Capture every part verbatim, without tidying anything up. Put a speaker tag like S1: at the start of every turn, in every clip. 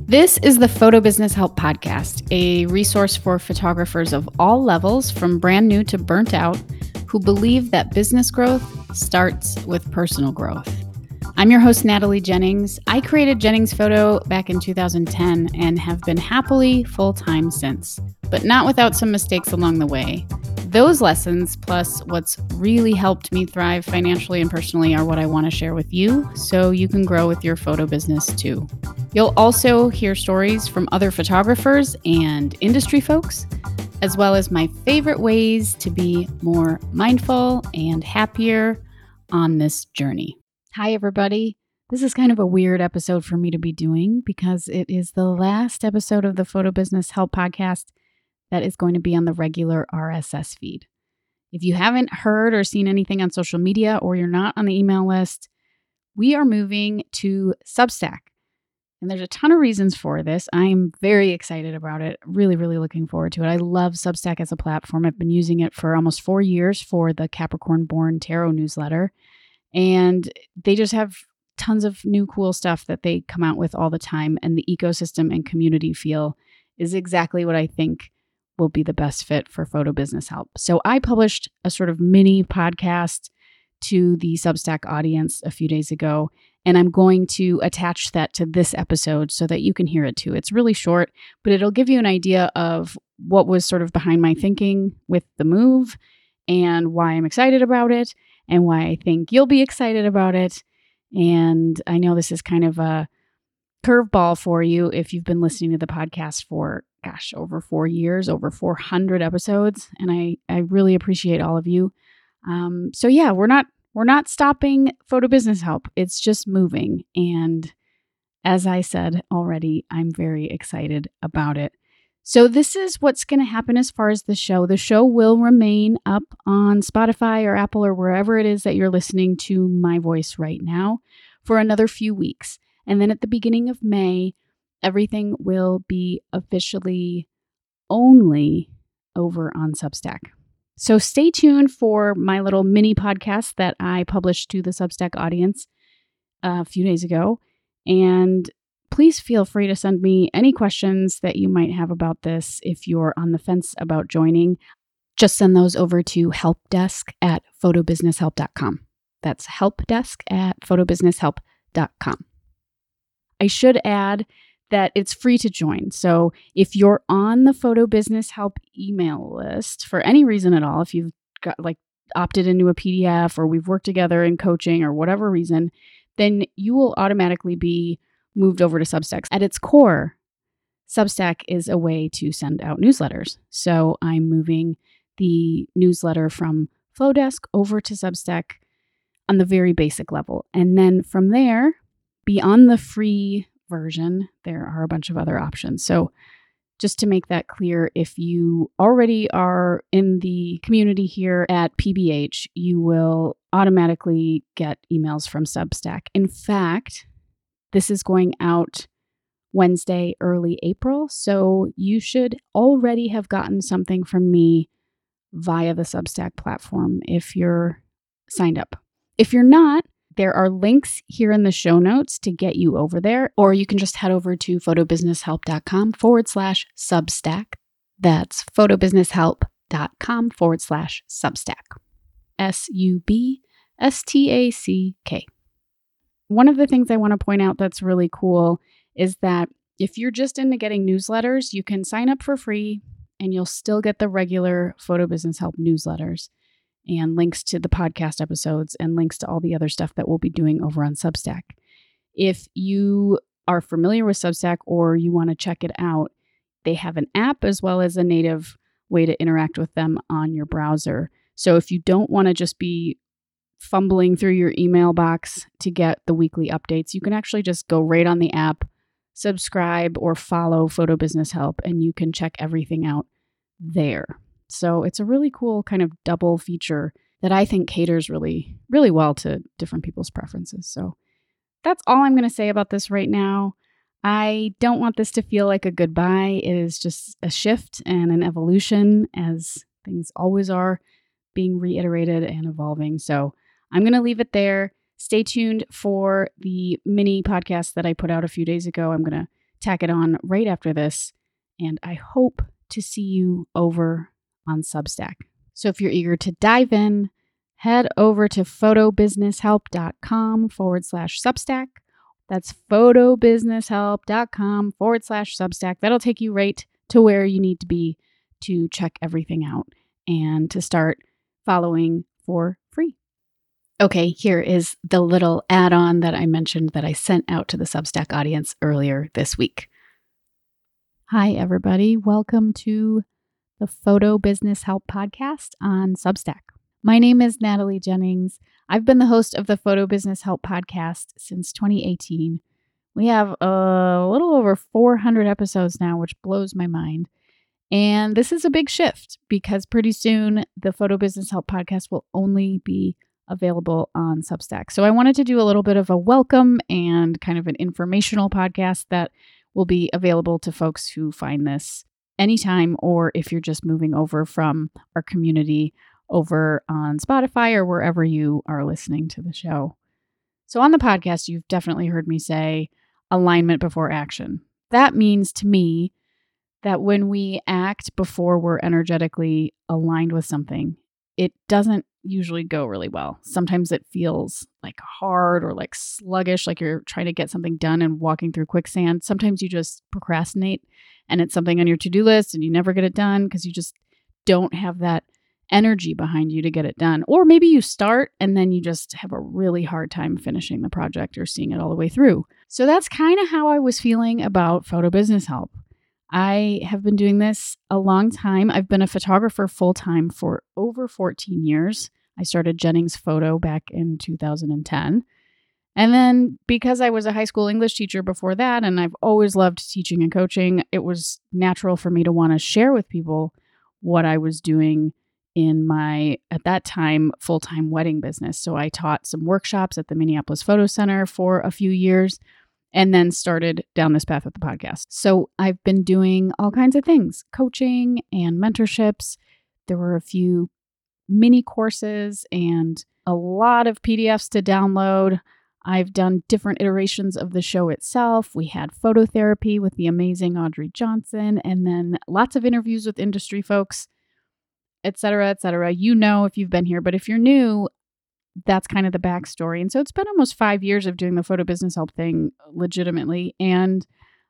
S1: This is the Photo Business Help Podcast, a resource for photographers of all levels, from brand new to burnt out, who believe that business growth starts with personal growth. I'm your host, Natalie Jennings. I created Jennings Photo back in two thousand ten and have been happily full-time since, but not without some mistakes along the way. Those lessons, plus what's really helped me thrive financially and personally, are what I want to share with you so you can grow with your photo business too. You'll also hear stories from other photographers and industry folks, as well as my favorite ways to be more mindful and happier on this journey. Hi, everybody. This is kind of a weird episode for me to be doing because it is the last episode of the Photo Business Help Podcast that is going to be on the regular R S S feed. If you haven't heard or seen anything on social media, or you're not on the email list, we are moving to Substack. And there's a ton of reasons for this. I'm very excited about it. Really, really looking forward to it. I love Substack as a platform. I've been using it for almost four years for the Capricorn Born Tarot newsletter. And they just have tons of new cool stuff that they come out with all the time. And the ecosystem and community feel is exactly what I think will be the best fit for photo business help. So I published a sort of mini podcast to the Substack audience a few days ago, and I'm going to attach that to this episode so that you can hear it too. It's really short, but it'll give you an idea of what was sort of behind my thinking with the move and why I'm excited about it and why I think you'll be excited about it. And I know this is kind of a curveball for you if you've been listening to the podcast for, gosh, over four years, over four hundred episodes. And I, I really appreciate all of you. Um, so yeah, we're not, we're not stopping photo business help. It's just moving. And as I said already, I'm very excited about it. So this is what's going to happen as far as the show. The show will remain up on Spotify or Apple or wherever it is that you're listening to my voice right now for another few weeks. And then at the beginning of May, everything will be officially only over on Substack. So stay tuned for my little mini podcast that I published to the Substack audience a few days ago. And please feel free to send me any questions that you might have about this if you're on the fence about joining. Just send those over to helpdesk at photobusinesshelp dot com. That's helpdesk at photobusinesshelp dot com. I should add that it's free to join. So if you're on the Photo Business Help email list for any reason at all, if you've got like opted into a P D F or we've worked together in coaching or whatever reason, then you will automatically be moved over to Substack. At its core, Substack is a way to send out newsletters. So I'm moving the newsletter from Flowdesk over to Substack on the very basic level. And then from there, beyond the free version, there are a bunch of other options. So just to make that clear, if you already are in the community here at P B H, you will automatically get emails from Substack. In fact, this is going out Wednesday, early April. So you should already have gotten something from me via the Substack platform if you're signed up. If you're not, there are links here in the show notes to get you over there, or you can just head over to photobusinesshelp.com forward slash Substack. That's photobusinesshelp.com forward slash Substack. S U B S T A C K. One of the things I want to point out that's really cool is that if you're just into getting newsletters, you can sign up for free and you'll still get the regular Photo Business Help newsletters and links to the podcast episodes and links to all the other stuff that we'll be doing over on Substack. If you are familiar with Substack or you want to check it out, they have an app as well as a native way to interact with them on your browser. So if you don't want to just be fumbling through your email box to get the weekly updates, you can actually just go right on the app, subscribe or follow Photo Business Help, and you can check everything out there. So it's a really cool kind of double feature that I think caters really, really well to different people's preferences. So that's all I'm going to say about this right now. I don't want this to feel like a goodbye. It is just a shift and an evolution, as things always are, being reiterated and evolving. So I'm going to leave it there. Stay tuned for the mini podcast that I put out a few days ago. I'm going to tack it on right after this, and I hope to see you over on Substack. So if you're eager to dive in, head over to photobusinesshelp.com forward slash Substack. That's photobusinesshelp.com forward slash Substack. That'll take you right to where you need to be to check everything out and to start following for free. Okay, here is the little add-on that I mentioned that I sent out to the Substack audience earlier this week. Hi, everybody. Welcome to the Photo Business Help podcast on Substack. My name is Natalie Jennings. I've been the host of the Photo Business Help podcast since twenty eighteen. We have a little over four hundred episodes now, which blows my mind. And this is a big shift because pretty soon the Photo Business Help podcast will only be available on Substack. So I wanted to do a little bit of a welcome and kind of an informational podcast that will be available to folks who find this anytime, or if you're just moving over from our community over on Spotify or wherever you are listening to the show. So on the podcast, you've definitely heard me say alignment before action. That means to me that when we act before we're energetically aligned with something, it doesn't usually go really well. Sometimes it feels like hard or like sluggish, like you're trying to get something done and walking through quicksand. Sometimes you just procrastinate and it's something on your to-do list and you never get it done because you just don't have that energy behind you to get it done. Or maybe you start and then you just have a really hard time finishing the project or seeing it all the way through. So that's kind of how I was feeling about Photo Business Help. I have been doing this a long time. I've been a photographer full-time for over fourteen years. I started Jennings Photo back in two thousand ten. And then because I was a high school English teacher before that, and I've always loved teaching and coaching, it was natural for me to want to share with people what I was doing in my, at that time, full-time wedding business. So I taught some workshops at the Minneapolis Photo Center for a few years, and then started down this path with the podcast. So I've been doing all kinds of things, coaching and mentorships. There were a few mini courses and a lot of P D Fs to download. I've done different iterations of the show itself. We had phototherapy with the amazing Audrey Johnson, and then lots of interviews with industry folks, et cetera, et cetera. You know if you've been here, but if you're new, that's kind of the backstory. And so it's been almost five years of doing the Photo Business Help thing legitimately. And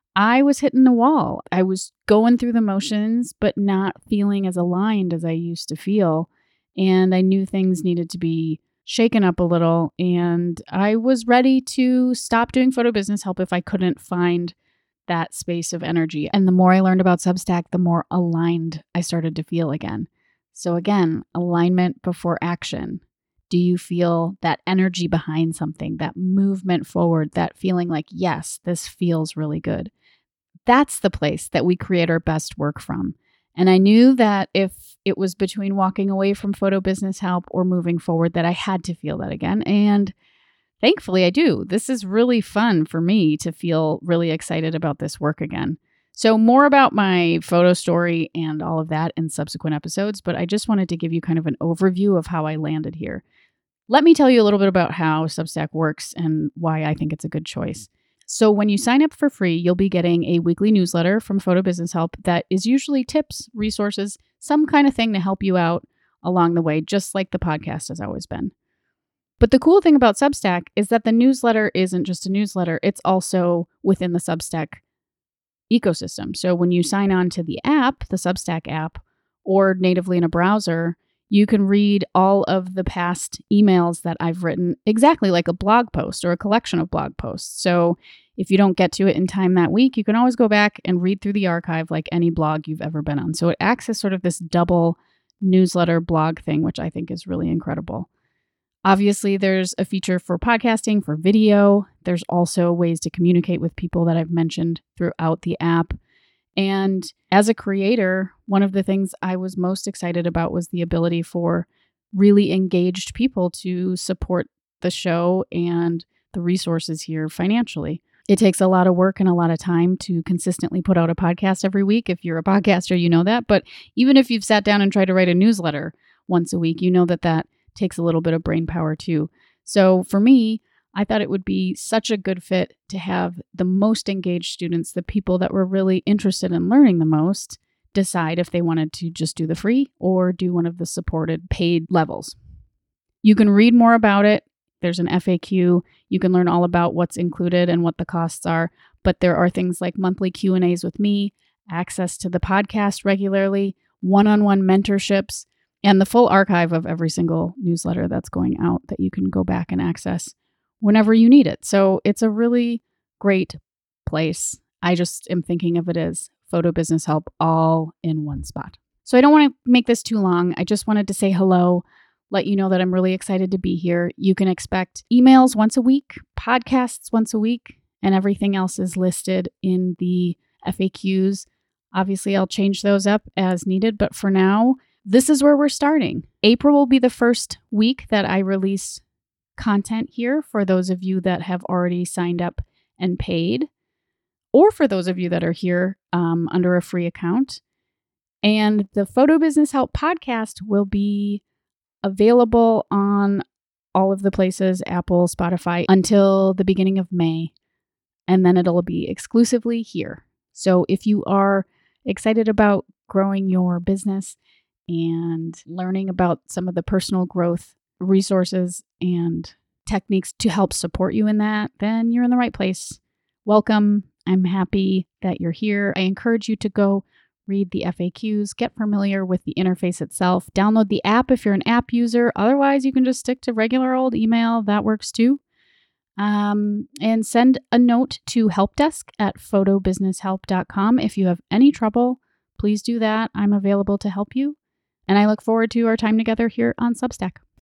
S1: I was hitting the wall. I was going through the motions, but not feeling as aligned as I used to feel. And I knew things needed to be shaken up a little. And I was ready to stop doing Photo Business Help if I couldn't find that space of energy. And the more I learned about Substack, the more aligned I started to feel again. So again, alignment before action. Do you feel that energy behind something, that movement forward, that feeling like, yes, this feels really good? That's the place that we create our best work from. And I knew that if it was between walking away from Photo Business Help or moving forward, that I had to feel that again. And thankfully I do. This is really fun for me to feel really excited about this work again. So more about my photo story and all of that in subsequent episodes, but I just wanted to give you kind of an overview of how I landed here. Let me tell you a little bit about how Substack works and why I think it's a good choice. So when you sign up for free, you'll be getting a weekly newsletter from Photo Business Help that is usually tips, resources, some kind of thing to help you out along the way, just like the podcast has always been. But the cool thing about Substack is that the newsletter isn't just a newsletter, it's also within the Substack ecosystem. So when you sign on to the app, the Substack app, or natively in a browser, you can read all of the past emails that I've written exactly like a blog post or a collection of blog posts. So if you don't get to it in time that week, you can always go back and read through the archive like any blog you've ever been on. So it acts as sort of this double newsletter blog thing, which I think is really incredible. Obviously, there's a feature for podcasting, for video. There's also ways to communicate with people that I've mentioned throughout the app. And as a creator, one of the things I was most excited about was the ability for really engaged people to support the show and the resources here financially. It takes a lot of work and a lot of time to consistently put out a podcast every week. If you're a podcaster, you know that. But even if you've sat down and tried to write a newsletter once a week, you know that that takes a little bit of brain power too. So for me, I thought it would be such a good fit to have the most engaged students, the people that were really interested in learning the most, decide if they wanted to just do the free or do one of the supported paid levels. You can read more about it. There's an F A Q. You can learn all about what's included and what the costs are. But there are things like monthly Q and A's with me, access to the podcast regularly, one-on-one mentorships, and the full archive of every single newsletter that's going out that you can go back and access whenever you need it. So it's a really great place. I just am thinking of it as photo business help all in one spot. So I don't want to make this too long. I just wanted to say hello, let you know that I'm really excited to be here. You can expect emails once a week, podcasts once a week, and everything else is listed in the F A Qs. Obviously, I'll change those up as needed, but for now, this is where we're starting. April will be the first week that I release content here for those of you that have already signed up and paid, or for those of you that are here um, under a free account. And the Photo Business Help podcast will be available on all of the places, Apple, Spotify, until the beginning of May. And then it'll be exclusively here. So if you are excited about growing your business and learning about some of the personal growth resources and techniques to help support you in that, then you're in the right place. Welcome. I'm happy that you're here. I encourage you to go read the F A Qs, get familiar with the interface itself, download the app if you're an app user. Otherwise, you can just stick to regular old email. That works too. Um, and send a note to helpdesk at photo business help dot com if you have any trouble. Please do that. I'm available to help you. And I look forward to our time together here on Substack.